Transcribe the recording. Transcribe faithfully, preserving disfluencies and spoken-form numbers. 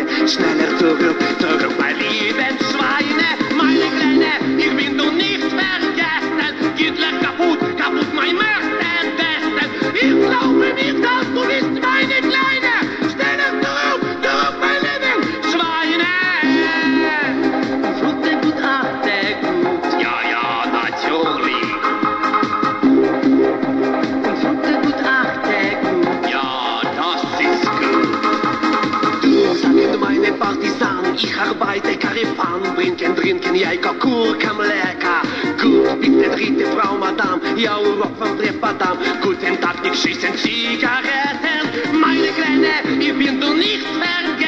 schneller zurück, zurück, mein lieben Schweine, meine Kleine, ich bin du nicht vergessen, Hitler kaputt, kaputt mein Mercedes, ich glaube nicht, dass du bist meine Kleine, schneller zurück, zurück, mein lieben Schweine. Flugte gut, achte gut, ja, ja, natürlich. Flugte gut, achte gut, ja, das ist gut. Du sagst meine Partisan, ich arbeite Karifan, brinken, trinken, Jäger, Kurkam, lecker. Gut, bist der dritte Frau, Madame, ja, Urlaub vom Trefpadam. Guten Tag, nicht schießen Zigaretten, meine Kleine, ich bin du nicht vergessen.